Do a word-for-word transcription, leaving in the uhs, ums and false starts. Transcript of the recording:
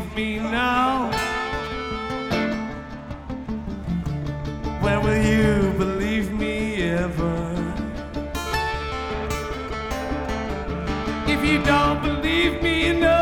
believe me now? When will you believe me ever? If you don't believe me enough,